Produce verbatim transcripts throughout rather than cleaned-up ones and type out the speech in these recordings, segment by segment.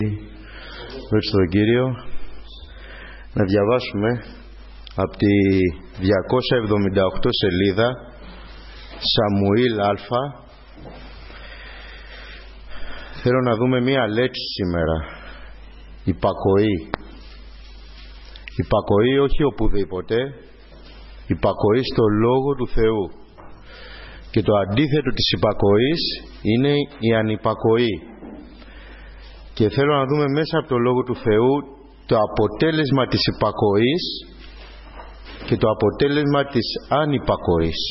Δόξα τον Κύριο. Να διαβάσουμε από τη διακόσια εβδομήντα οκτώ σελίδα Σαμουήλ Α. Θέλω να δούμε μία λέξη σήμερα. Υπακοή. Υπακοή όχι οπουδήποτε. Υπακοή στο Λόγο του Θεού. Και το αντίθετο της υπακοής είναι η ανυπακοή. Και θέλω να δούμε μέσα από το Λόγο του Θεού το αποτέλεσμα της υπακοής και το αποτέλεσμα της ανυπακοής.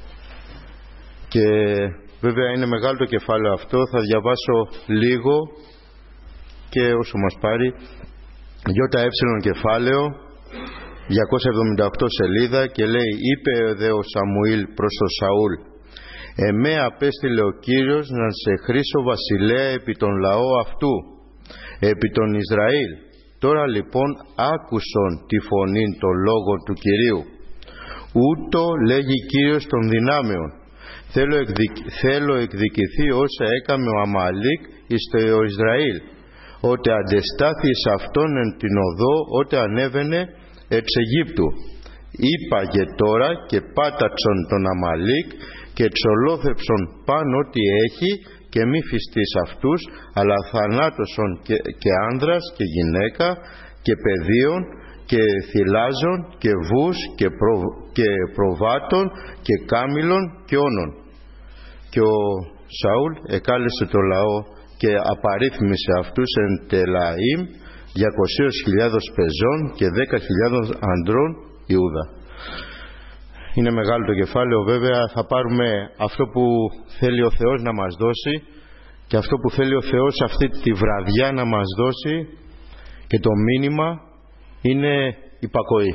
Και βέβαια είναι μεγάλο το κεφάλαιο αυτό, θα διαβάσω λίγο και όσο μας πάρει. ΙΕ κεφάλαιο, διακόσια εβδομήντα οκτώ σελίδα, και λέει: είπε δε ο Σαμουήλ προς τον Σαούλ: εμέ απέστειλε ο Κύριος να σε χρήσω βασιλέα επί τον λαό αυτού, επί τον Ισραήλ. Τώρα λοιπόν άκουσον τη φωνή των λόγων του Κυρίου. Ούτω λέγει Κύριος των δυνάμεων: θέλω, εκδικ... θέλω εκδικηθεί όσα έκαμε ο Αμαλίκ εις το Ισραήλ, ότε αντεστάθη εις αυτόν εν την οδό, ότε ανέβαινε εξ Αιγύπτου. Είπαγε τώρα και πάταξον τον Αμαλίκ και εξολόθεψον πάνω ό,τι έχει, και μη φυστείς αυτούς, αλλά θανάτωσον και, και άνδρας και γυναίκα και παιδίων και θυλάζων και βούς και, προ, και προβάτων και κάμιλων και όνων. Και ο Σαούλ εκάλεσε το λαό και απαρίθμησε αυτούς εν Τελαήμ διακοσίως χιλιάδες πεζών και δέκα χιλιάδες ανδρών Ιούδα. Είναι μεγάλο το κεφάλαιο, βέβαια. Θα πάρουμε αυτό που θέλει ο Θεός να μας δώσει και αυτό που θέλει ο Θεός αυτή τη βραδιά να μας δώσει, και το μήνυμα είναι υπακοή.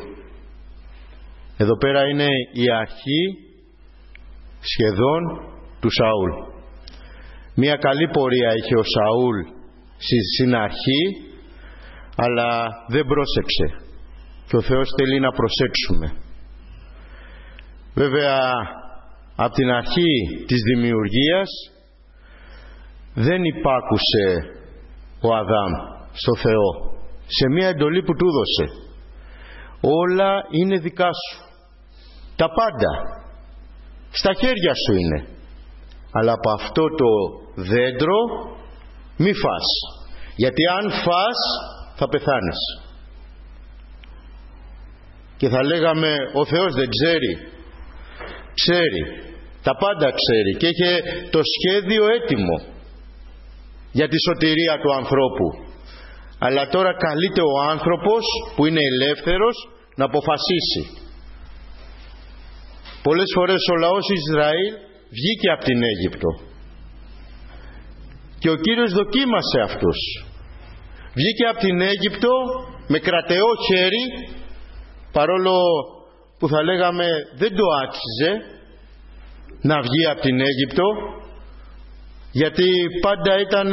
Εδώ πέρα είναι η αρχή σχεδόν του Σαούλ. Μια καλή πορεία είχε ο Σαούλ στην αρχή, αλλά δεν πρόσεξε, και ο Θεός θέλει να προσέξουμε. Βέβαια, από την αρχή της δημιουργίας δεν υπάκουσε ο Αδάμ στο Θεό, σε μια εντολή που του έδωσε. Όλα είναι δικά σου, τα πάντα στα χέρια σου είναι, αλλά από αυτό το δέντρο μη φας, γιατί αν φας θα πεθάνεις. Και θα λέγαμε ο Θεός δεν ξέρει. Ξέρει, τα πάντα ξέρει, και είχε το σχέδιο έτοιμο για τη σωτηρία του ανθρώπου. Αλλά τώρα καλείται ο άνθρωπος που είναι ελεύθερος να αποφασίσει. Πολλές φορές ο λαός Ισραήλ βγήκε από την Αίγυπτο και ο Κύριος δοκίμασε αυτούς. Βγήκε από την Αίγυπτο με κρατεό χέρι, παρόλο που θα λέγαμε δεν το άξιζε να βγει από την Αίγυπτο, γιατί πάντα ήταν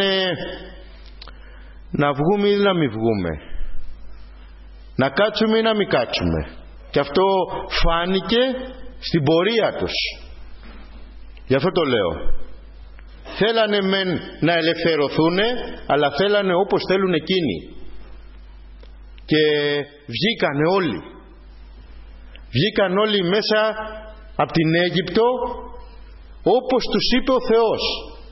να βγούμε ή να μην βγούμε, να κάτσουμε ή να μην κάτσουμε, και αυτό φάνηκε στην πορεία τους. Γι' αυτό το λέω. Θέλανε μεν να ελευθερωθούν, αλλά θέλανε όπως θέλουν εκείνοι, και βγήκανε όλοι. Βγήκαν όλοι μέσα από την Αίγυπτο όπως τους είπε ο Θεός,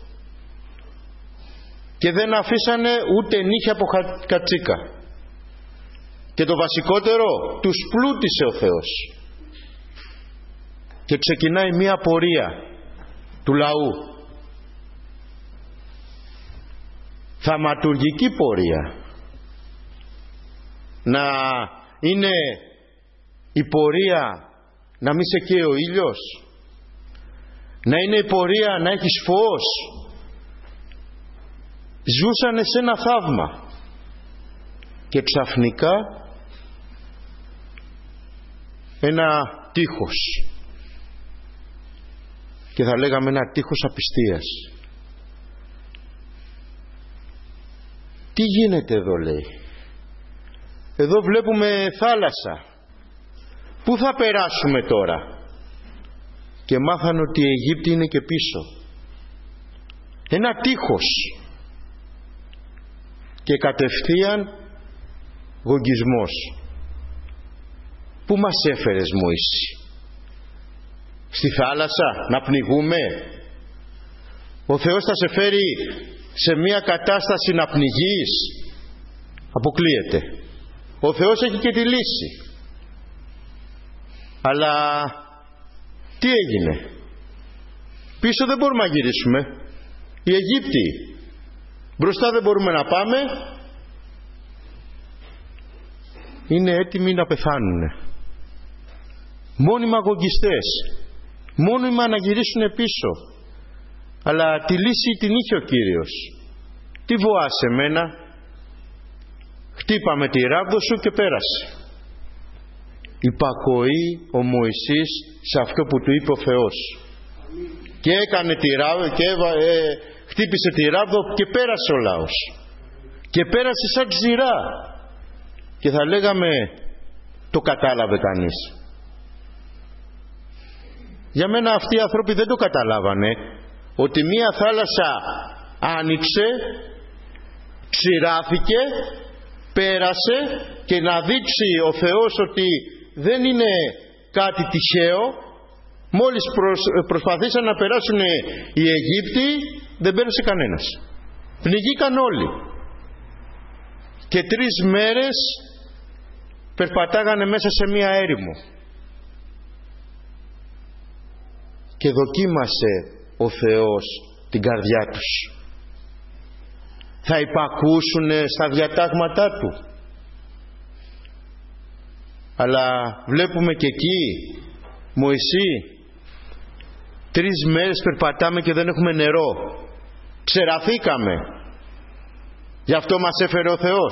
και δεν αφήσανε ούτε νύχια από κατσίκα. Και το βασικότερο, τους πλούτησε ο Θεός. Και ξεκινάει μία πορεία του λαού, θαυματουργική πορεία. Να είναι η πορεία να μην σε καίει ο ήλιος, να είναι η πορεία να έχεις φως. Ζούσανε σε ένα θαύμα, και ξαφνικά ένα τείχος, και θα λέγαμε ένα τείχος απιστίας. Τι γίνεται εδώ, λέει? Εδώ βλέπουμε θάλασσα, πού θα περάσουμε τώρα? Και μάθανε ότι η Αιγύπτη είναι και πίσω. Ένα τείχος. και κατευθείαν γογγισμός. Πού μας έφερες, Μωυσή? Στη θάλασσα να πνιγούμε? Ο Θεός θα σε φέρει σε μια κατάσταση να πνιγείς? Αποκλείεται. Ο Θεός έχει και τη λύση. Αλλά τι έγινε? Πίσω δεν μπορούμε να γυρίσουμε. Οι Αιγύπτιοι. Μπροστά δεν μπορούμε να πάμε. Είναι έτοιμοι να πεθάνουν. Μόνιμα γογγιστές. Μόνιμα να γυρίσουν πίσω. Αλλά τη λύση την είχε ο Κύριος. Τι βοάσαι εμένα? Χτύπαμε τη ράβδο σου και πέρασε. Υπακοεί ο Μωυσής σε αυτό που του είπε ο Θεός. Και έκανε τη ράβδο και ε, χτύπησε τη ράβδο και πέρασε ο λαός. Και πέρασε σαν ξηρά. Και θα λέγαμε, το κατάλαβε κανείς? Για μένα αυτοί οι άνθρωποι δεν το καταλάβανε, ότι μία θάλασσα άνοιξε, ξηράθηκε, πέρασε, και να δείξει ο Θεός ότι δεν είναι κάτι τυχαίο. Μόλις προσ, προσπαθήσαν να περάσουν οι Αιγύπτιοι, δεν πέρασε κανένας. Πνιγήκαν όλοι. Και τρεις μέρες περπατάγανε μέσα σε μία έρημο. Και δοκίμασε ο Θεός την καρδιά τους. Θα υπακούσουνε στα διατάγματά Του? Αλλά βλέπουμε και εκεί, Μωυσή, τρεις μέρες περπατάμε και δεν έχουμε νερό. Ξεραθήκαμε. Γι' αυτό μας έφερε ο Θεός.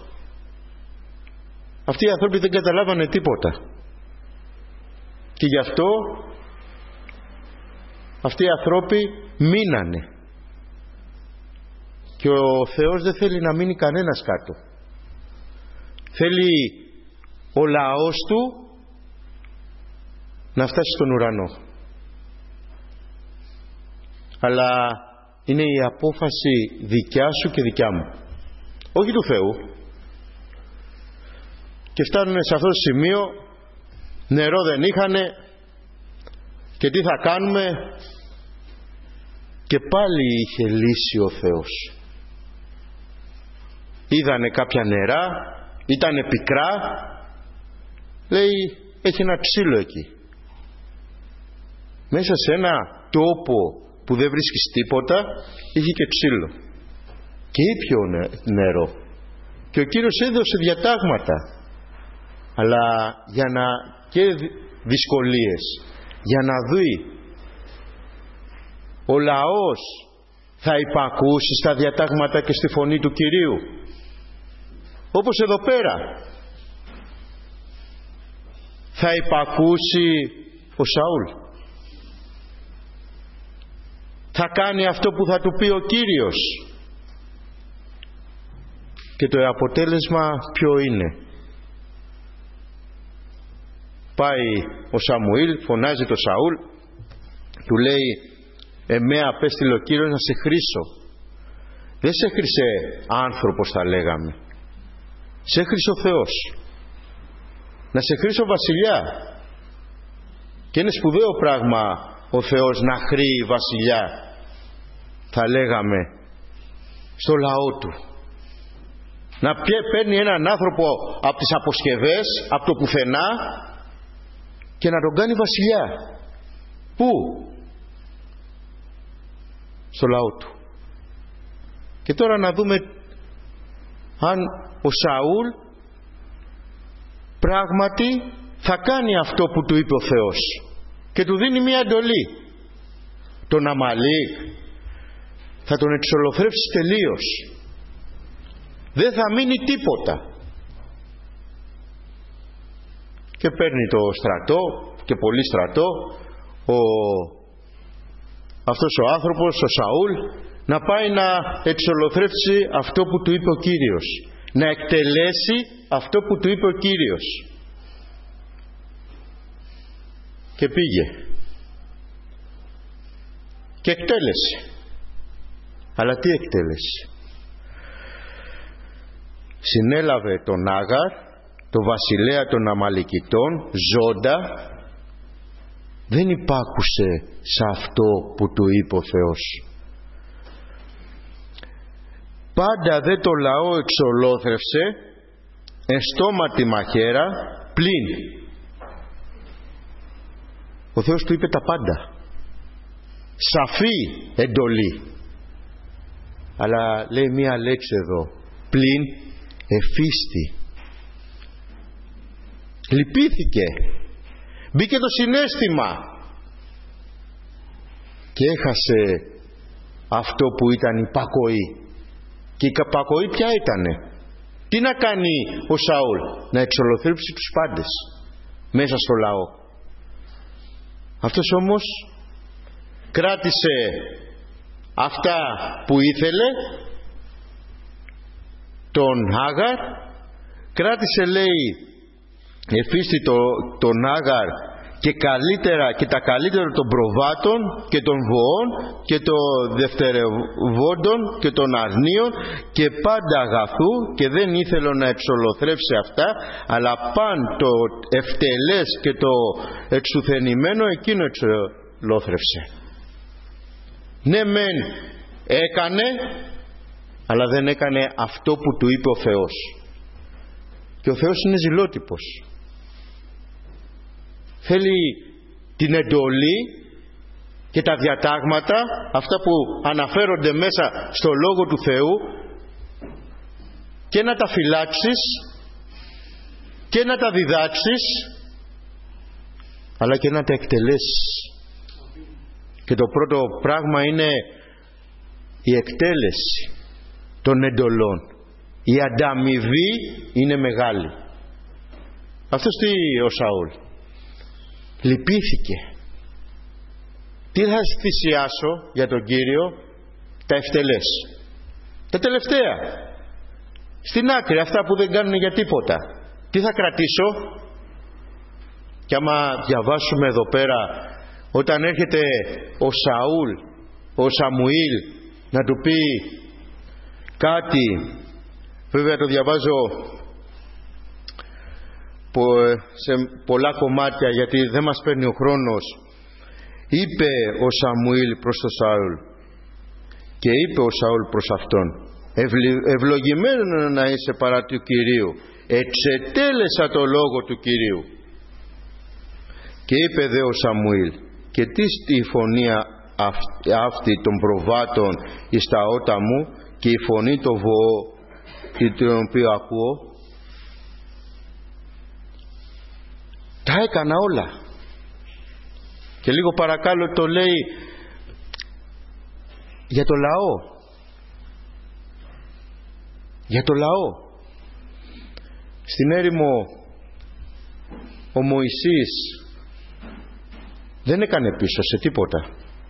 Αυτοί οι άνθρωποι δεν καταλάβανε τίποτα. Και γι' αυτό αυτοί οι άνθρωποι μείνανε. Και ο Θεός δεν θέλει να μείνει κανένας κάτω. Θέλει ο λαός Του να φτάσει στον ουρανό. Αλλά είναι η απόφαση δικιά σου και δικιά μου, όχι του Θεού. Και φτάνουν σε αυτό το σημείο, νερό δεν είχανε, και τι θα κάνουμε? Και πάλι είχε λύσει ο Θεός. Είδανε κάποια νερά, ήτανε πικρά, λέει, έχει ένα ξύλο εκεί. Μέσα σε ένα τόπο που δεν βρίσκεις τίποτα, είχε και ξύλο. Και ήπιο νερό. Και ο Κύριος έδωσε διατάγματα. Αλλά για να, και δυσκολίες, για να δει ο λαός θα υπακούσει στα διατάγματα και στη φωνή του Κυρίου. Όπως εδώ πέρα. Θα υπακούσει ο Σαούλ? Θα κάνει αυτό που θα του πει ο Κύριος? Και το αποτέλεσμα ποιο είναι? Πάει ο Σαμουήλ, φωνάζει το Σαούλ, του λέει, εμένα απέστειλε ο Κύριος να σε χρήσω. Δεν σε χρήσε άνθρωπος, θα λέγαμε. Σε χρήσε ο Θεός. Να σε χρήσει ο βασιλιά. Και είναι σπουδαίο πράγμα ο Θεός να χρήει βασιλιά, θα λέγαμε, στο λαό Του. Να παίρνει έναν άνθρωπο από τις αποσκευές, από το πουθενά, και να τον κάνει βασιλιά. Πού? Στο λαό Του. Και τώρα να δούμε αν ο Σαούλ πράγματι θα κάνει αυτό που του είπε ο Θεός, και του δίνει μια εντολή. Τον Αμαλίκ θα τον εξολοθρεύσει τελείως. Δεν θα μείνει τίποτα. Και παίρνει το στρατό, και πολύ στρατό, ο, αυτός ο άνθρωπος, ο Σαούλ, να πάει να εξολοθρεύσει αυτό που του είπε ο Κύριος. Να εκτελέσει αυτό που του είπε ο Κύριος. Και πήγε. Και εκτέλεσε. Αλλά τι εκτέλεσε? συνέλαβε τον Άγαρ, τον βασιλέα των Αμαλικητών, ζώντα. Δεν υπάκουσε σε αυτό που του είπε ο Θεός. Πάντα δε το λαό εξολόθρευσε εν στόματι μαχαίρα πλην. Ο Θεός του είπε τα πάντα. Σαφή εντολή. Αλλά λέει μία λέξη εδώ. Πλην εφίστη. Λυπήθηκε. Μπήκε το συναίσθημα. Και έχασε αυτό που ήταν υπακοή. Και η υπακοή ποια ήτανε? Τι να κάνει ο Σαούλ? Να εξολοθρέψει τους πάντες μέσα στο λαό. Αυτός όμως κράτησε αυτά που ήθελε, τον Άγαρ, κράτησε λέει εφίστη το, τον Άγαρ και, καλύτερα, και τα καλύτερα των προβάτων και των βοών και των δευτερευόντων και των αρνίων και πάντα αγαθού, και δεν ήθελε να εξολοθρεύσει αυτά, αλλά παν το ευτελές και το εξουθενημένο εκείνο εξολόθρευσε. Ναι μεν έκανε, αλλά δεν έκανε αυτό που του είπε ο Θεός. Και ο Θεός είναι ζηλότυπος. Θέλει την εντολή και τα διατάγματα, αυτά που αναφέρονται μέσα στο Λόγο του Θεού, και να τα φυλάξεις και να τα διδάξεις, αλλά και να τα εκτελέσεις. Και το πρώτο πράγμα είναι η εκτέλεση των εντολών. Η ανταμοιβή είναι μεγάλη. Αυτός τι ο Σαούλ? Λυπήθηκε. Τι θα θυσιάσω για τον Κύριο? Τα ευτελές, τα τελευταία, στην άκρη, αυτά που δεν κάνουν για τίποτα. Τι θα κρατήσω? Και άμα διαβάσουμε εδώ πέρα, όταν έρχεται ο Σαούλ, ο Σαμουήλ να του πει κάτι, βέβαια το διαβάζω σε πολλά κομμάτια γιατί δεν μας παίρνει ο χρόνος. Είπε ο Σαμουήλ προς τον Σαούλ, και είπε ο Σαούλ προς αυτόν, ευλογημένο να είσαι παρά του Κυρίου, εξετέλεσα το λόγο του Κυρίου. Και είπε δε ο Σαμουήλ, και τι στη φωνή αυτή των προβάτων εις τα ότα μου, και η φωνή το βοώ την οποία ακούω? Τα έκανα όλα. Και λίγο παρακάτω το λέει για το λαό. Για το λαό. Στην έρημο ο Μωυσής δεν έκανε πίσω σε τίποτα.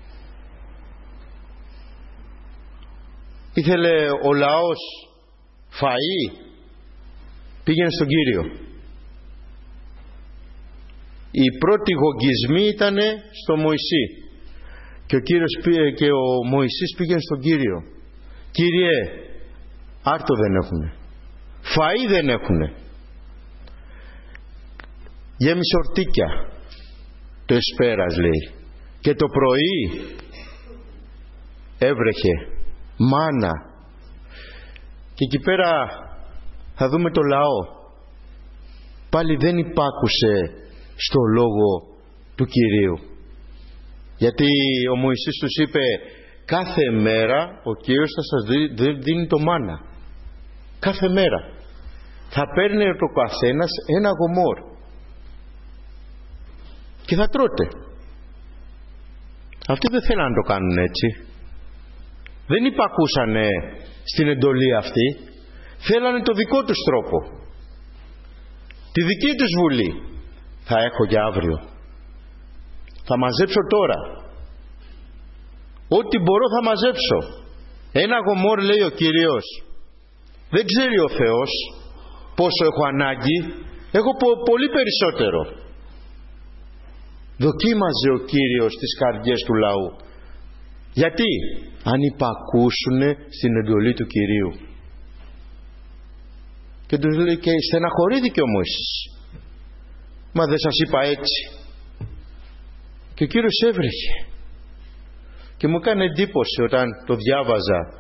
Ήθελε ο λαός φαΐ, πήγαινε στον Κύριο. Οι πρώτοι γογγισμοί ήταν στο Μωυσή, και ο Κύριος πήγε, και ο Μωυσής πήγαινε στον Κύριο. Κύριε, άρτο δεν έχουνε, φαΐ δεν έχουνε, γέμισε ορτίκια το εσπέρας λέει, και το πρωί έβρεχε μάνα. Και εκεί πέρα θα δούμε το λαό, πάλι δεν υπάκουσε στο λόγο του Κυρίου, γιατί ο Μωυσής τους είπε κάθε μέρα ο Κύριος θα σας δίνει το μάνα, κάθε μέρα θα παίρνει το καθένας ένα γομόρ και θα τρώτε. Αυτοί δεν θέλαν να το κάνουν έτσι, δεν υπακούσανε στην εντολή αυτή, θέλανε το δικό τους τρόπο, τη δική τους βουλή. Θα έχω για αύριο, θα μαζέψω τώρα, ό,τι μπορώ θα μαζέψω. Ένα γομόρ λέει ο Κύριος, δεν ξέρει ο Θεός πόσο έχω ανάγκη, έχω πο- πολύ περισσότερο. Δοκίμαζε ο Κύριος τις καρδιές του λαού. Γιατί? Αν υπακούσουνε στην εντολή του Κυρίου. Και τους λέει, και στεναχωρήθηκε ο Μωυσής. Μα δεν σας είπα έτσι? Και ο Κύριος έβρεχε. Και μου έκανε εντύπωση όταν το διάβαζα.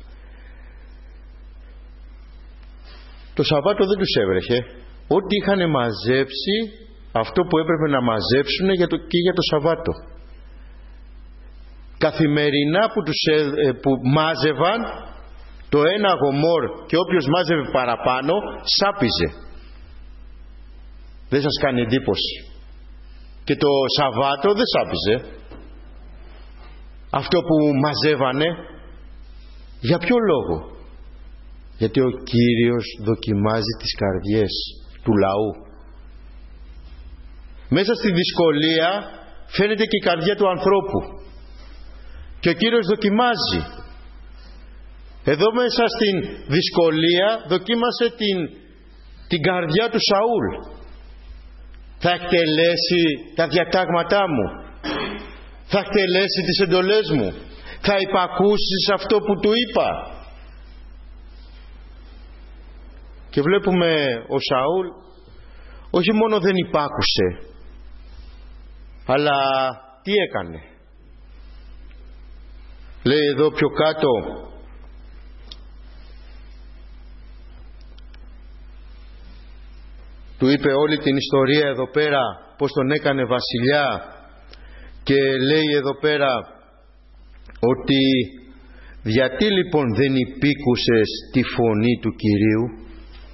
Το Σαββάτο δεν τους έβρεχε. Ό,τι είχαν μαζέψει, αυτό που έπρεπε να μαζέψουν για το, και για το Σαββάτο. Καθημερινά που, τους, που μάζευαν, το ένα γομόρ, και όποιος μάζευε παραπάνω σάπιζε. Δεν σας κάνει εντύπωση? Και το Σαββάτο δεν σάπιζε. Αυτό που μαζεύανε, για ποιο λόγο? Γιατί ο Κύριος δοκιμάζει τις καρδιές του λαού. Μέσα στη δυσκολία φαίνεται και η καρδιά του ανθρώπου, και ο Κύριος δοκιμάζει. Εδώ μέσα στην δυσκολία δοκίμασε την, την καρδιά του Σαούλ. Θα εκτελέσει τα διατάγματά μου? Θα εκτελέσει τις εντολές μου? Θα υπακούσεις αυτό που του είπα? Και βλέπουμε ο Σαούλ όχι μόνο δεν υπάκουσε, αλλά τι έκανε? Λέει εδώ πιο κάτω, του είπε όλη την ιστορία εδώ πέρα, πως τον έκανε βασιλιά, και λέει εδώ πέρα ότι γιατί λοιπόν δεν υπήκουσες τη φωνή του Κυρίου?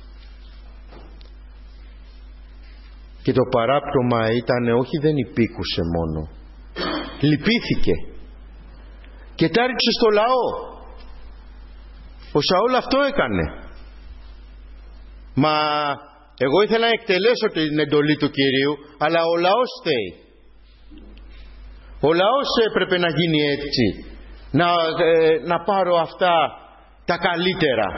Και το παράπτωμα ήταν όχι δεν υπήκουσε μόνο, λυπήθηκε και τα ρίξε στο λαό. Ο Σαούλ αυτό έκανε. Μα εγώ ήθελα να εκτελέσω την εντολή του Κυρίου, αλλά ο λαός φταίει. Ο λαός έπρεπε να γίνει έτσι, να, ε, να πάρω αυτά τα καλύτερα.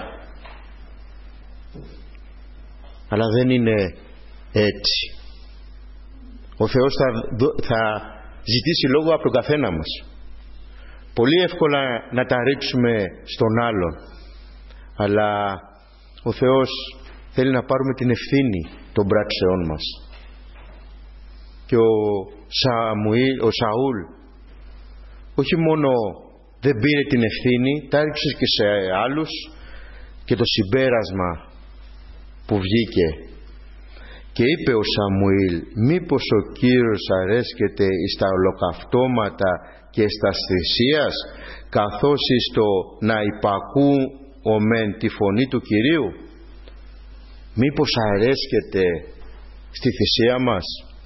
Αλλά δεν είναι έτσι. Ο Θεός θα, θα ζητήσει λόγο από τον καθένα μας. Πολύ εύκολα να τα ρίξουμε στον άλλον, αλλά ο Θεός θέλει να πάρουμε την ευθύνη των πράξεών μας. Και ο, Σαμουήλ, ο Σαούλ όχι μόνο δεν πήρε την ευθύνη, τα ρίξε και σε άλλους, και το συμπέρασμα που βγήκε, και είπε ο Σαμουήλ, μήπως ο Κύριος αρέσκεται στα ολοκαυτώματα και στα θυσίας, καθώς εις το να υπακούομεν τη φωνή του Κυρίου? Μήπως αρέσκεται στη θυσία μας?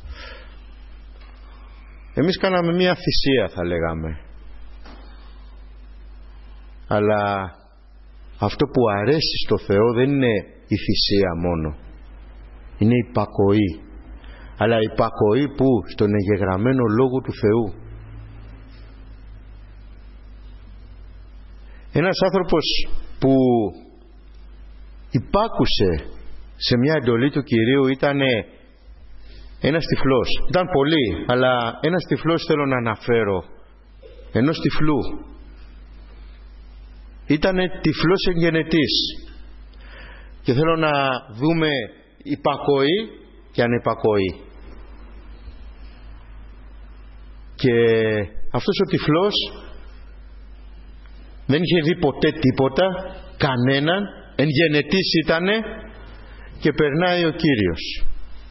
Εμείς κάναμε μία θυσία, θα λέγαμε, αλλά αυτό που αρέσει στο Θεό δεν είναι η θυσία μόνο, είναι η υπακοή. Αλλά η υπακοή που? Στον εγγεγραμμένο Λόγο του Θεού. Ένας άνθρωπος που υπάκουσε σε μια εντολή του Κυρίου ήταν ένας τυφλός. Ήταν πολλοί, αλλά ένας τυφλός θέλω να αναφέρω, ενός τυφλού. Ήτανε τυφλός εγγενετής, και θέλω να δούμε υπακοή και ανυπακοή. Και αυτός ο τυφλός δεν είχε δει ποτέ τίποτα, κανέναν, εγγενετής ήτανε, και περνάει ο Κύριος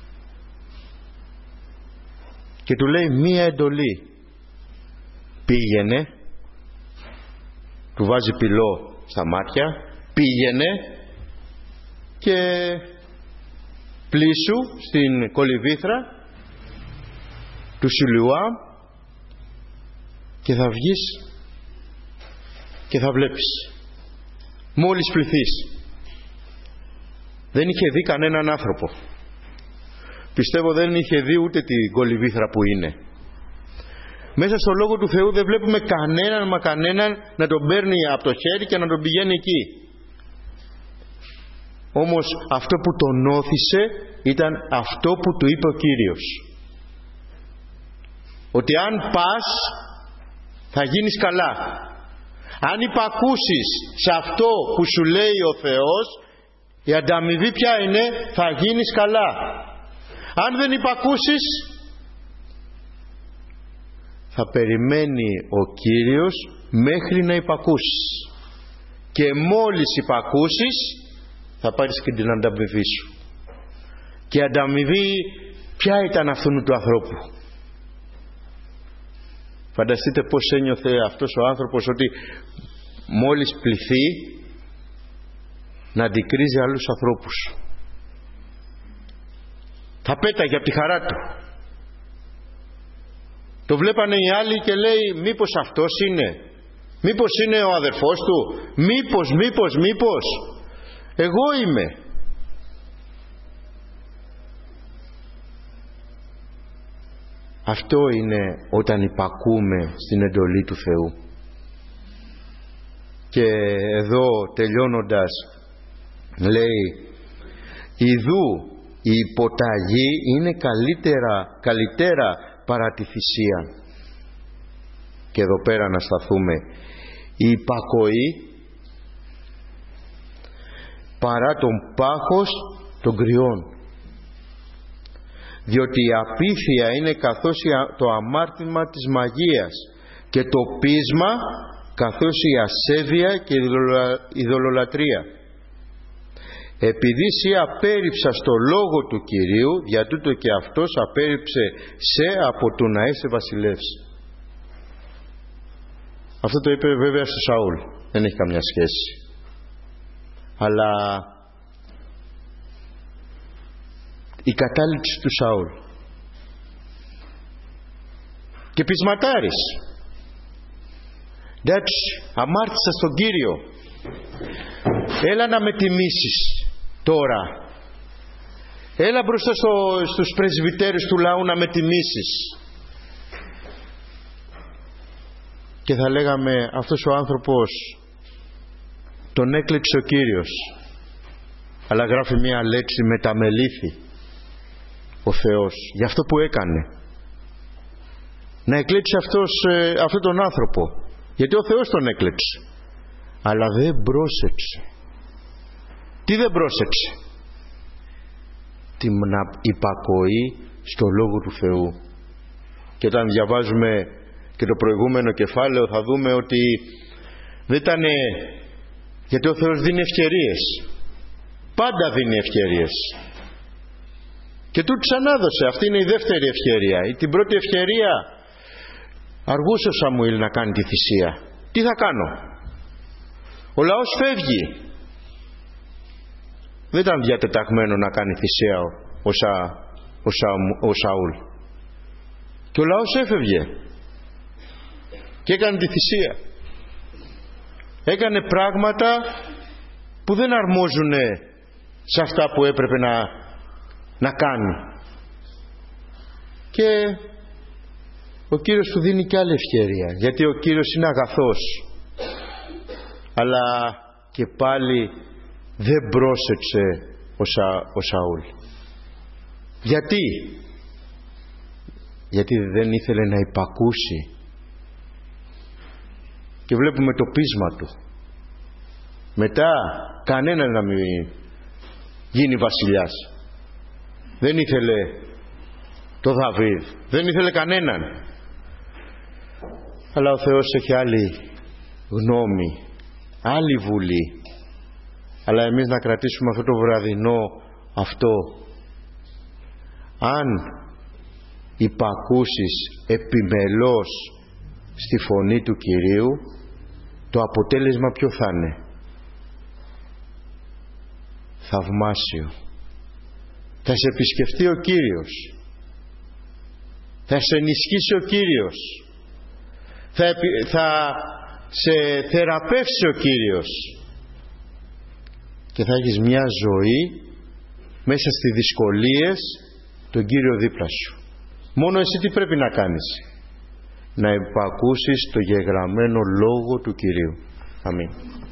και του λέει μία εντολή, πήγαινε, του βάζει πυλό στα μάτια, πήγαινε και πλήσου στην κολυβήθρα του Σιλουάμ και θα βγεις και θα βλέπεις. Μόλις πληθείς. Δεν είχε δει κανέναν άνθρωπο. Πιστεύω δεν είχε δει ούτε την κολυβήθρα που είναι. Μέσα στο Λόγο του Θεού δεν βλέπουμε κανέναν μα κανέναν να τον παίρνει από το χέρι και να τον πηγαίνει εκεί. Όμως αυτό που τον όθησε ήταν αυτό που του είπε ο Κύριος. Ότι αν πας θα γίνεις καλά. Αν υπακούσεις σε αυτό που σου λέει ο Θεός, Η ανταμοιβή ποια είναι? Θα γίνεις καλά. Αν δεν υπακούσεις, θα περιμένει ο Κύριος μέχρι να υπακούσεις. Και μόλις υπακούσεις, θα πάρεις και την ανταμοιβή σου. Και η ανταμοιβή ποια ήταν αυτού του ανθρώπου? Φανταστείτε πώς ένιωθε αυτός ο άνθρωπος ότι μόλις πληθεί να αντικρίζει άλλους ανθρώπους. Θα πέταγε από τη χαρά του. Το βλέπανε οι άλλοι και λέει, μήπως αυτός είναι? Μήπως είναι ο αδερφός του? Μήπως, μήπως, μήπως? Εγώ είμαι. Αυτό είναι όταν υπακούμε στην εντολή του Θεού. Και εδώ τελειώνοντας λέει, ιδού η υποταγή είναι καλύτερα, καλύτερα παρά τη θυσία. Και εδώ πέρα να σταθούμε. Η υπακοή παρά τον πάχος των κρυών. Διότι η απίθεια είναι καθώς το αμάρτημα της μαγείας και το πείσμα καθώς η ασέβεια και η ειδωλολατρία. Επειδή εσύ απέρριψα στο λόγο του Κυρίου, για τούτο και αυτός απέρριψε σε από το να είσαι βασιλεύς. Αυτό το είπε βέβαια στο Σαούλ, δεν έχει καμιά σχέση. Αλλά η κατάληψη του Σαούλ. Και πεισματάρης. Εντάξει, αμάρτησα στον Κύριο. Έλα να με τιμήσεις τώρα. Έλα μπροστά στο, στους πρεσβυτέρους του λαού να με τιμήσεις. Και θα λέγαμε, αυτός ο άνθρωπος τον έκλεψε ο Κύριος. Αλλά γράφει μία λέξη, μεταμελήθη ο Θεός για αυτό που έκανε. Να εκλέψει αυτός, ε, αυτόν τον άνθρωπο, γιατί ο Θεός τον έκλεψε. Αλλά δεν πρόσεξε. Τι δεν πρόσεξε? Την υπακοή στο Λόγο του Θεού. Και όταν διαβάζουμε και το προηγούμενο κεφάλαιο θα δούμε ότι δεν ήταν, γιατί ο Θεός δίνει ευκαιρίες, πάντα δίνει ευκαιρίες, και του ξανάδωσε. Αυτή είναι η δεύτερη ευκαιρία. Την πρώτη ευκαιρία αργούσε ο Σαμουήλ να κάνει τη θυσία. Τι θα κάνω? Ο λαός φεύγει. Δεν ήταν διατεταγμένο να κάνει θυσία ο, Σα, ο, Σα, ο Σαούλ. Και ο λαός έφευγε και έκανε τη θυσία. Έκανε πράγματα που δεν αρμόζουν σε αυτά που έπρεπε να, να κάνει. Και ο Κύριος του δίνει και άλλη ευκαιρία, γιατί ο Κύριος είναι αγαθός. Αλλά και πάλι δεν πρόσεξε ο, Σα, ο Σαούλ. Γιατί? Γιατί δεν ήθελε να υπακούσει. Και βλέπουμε το πείσμα του. Μετά κανέναν να μην γίνει βασιλιάς. Δεν ήθελε το Δαβίδ, δεν ήθελε κανέναν. Αλλά ο Θεός έχει άλλη γνώμη, άλλη βουλή. Αλλά εμείς να κρατήσουμε αυτό το βραδινό αυτό. Αν υπακούσεις επιμελώς στη φωνή του Κυρίου, το αποτέλεσμα ποιο θα είναι? Θαυμάσιο. Θα σε επισκεφτεί ο Κύριος, θα σε ενισχύσει ο Κύριος, θα, θα σε θεραπεύσει ο Κύριος και θα έχεις μια ζωή μέσα στις δυσκολίες, τον Κύριο δίπλα σου. Μόνο εσύ τι πρέπει να κάνεις? Να υπακούσεις το γεγραμμένο λόγο του Κυρίου. Αμήν.